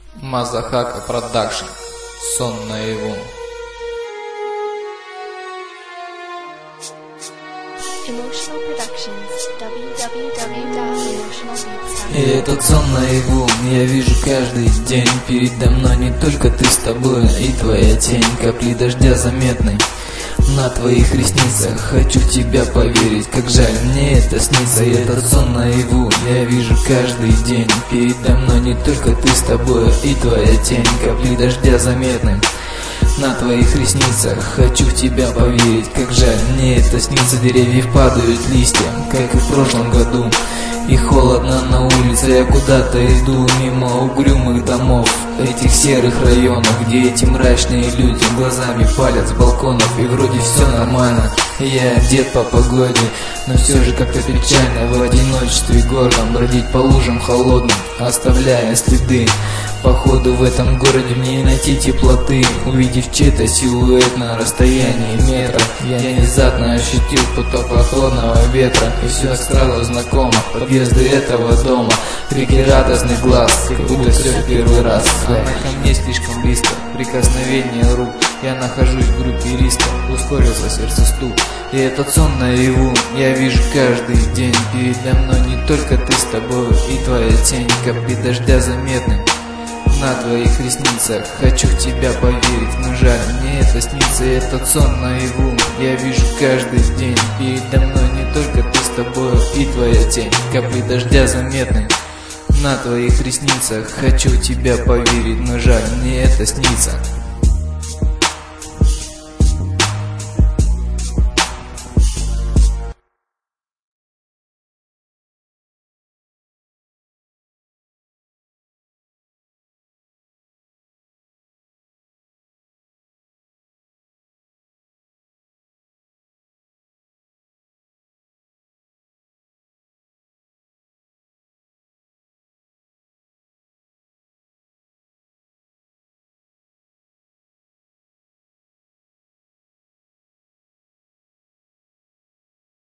Мазахака Продакшн. Сон наяву. Emotional Productions. www.emotionalbeats.com. И этот сон наяву я вижу каждый день. Передо мной не только ты с тобой, и твоя тень, капли дождя заметны на твоих ресницах. Хочу в тебя поверить, как жаль мне это снится. И этот сон наяву я вижу каждый день. Передо мной не только ты с тобой, и твоя тень, капли дождя заметны на твоих ресницах. Хочу в тебя поверить, как жаль мне это снится. Деревьев падают листья, как и в прошлом году, и холодно на улице. Я куда-то иду мимо угрюмых домов, этих серых районов, где эти мрачные люди глазами палят с балконов. И вроде все нормально, я одет по погоде, но все же как-то печально в одиночестве гордом бродить по лужам холодным, оставляя следы. Походу в этом городе мне не найти теплоты. Увидев чей-то силуэт на расстоянии метра, я внезапно ощутил поток прохладного ветра. И все стало знакомо, подъезды этого дома, крики радостных глаз, как будто все в первый раз. Она ко мне слишком близко, прикосновение рук, я нахожусь в группе риска, ускорился сердцестук. И этот сон наяву я вижу каждый день. Передо мной не только ты с тобой, и твоя тень, капли дождя заметны на твоих ресницах. Хочу в тебя поверить, но жаль мне это снится. И этот сон наяву я вижу каждый день. Передо мной не только ты с тобой, и твоя тень, капли дождя заметны на твоих ресницах. Хочу в тебя поверить, но жаль мне это снится.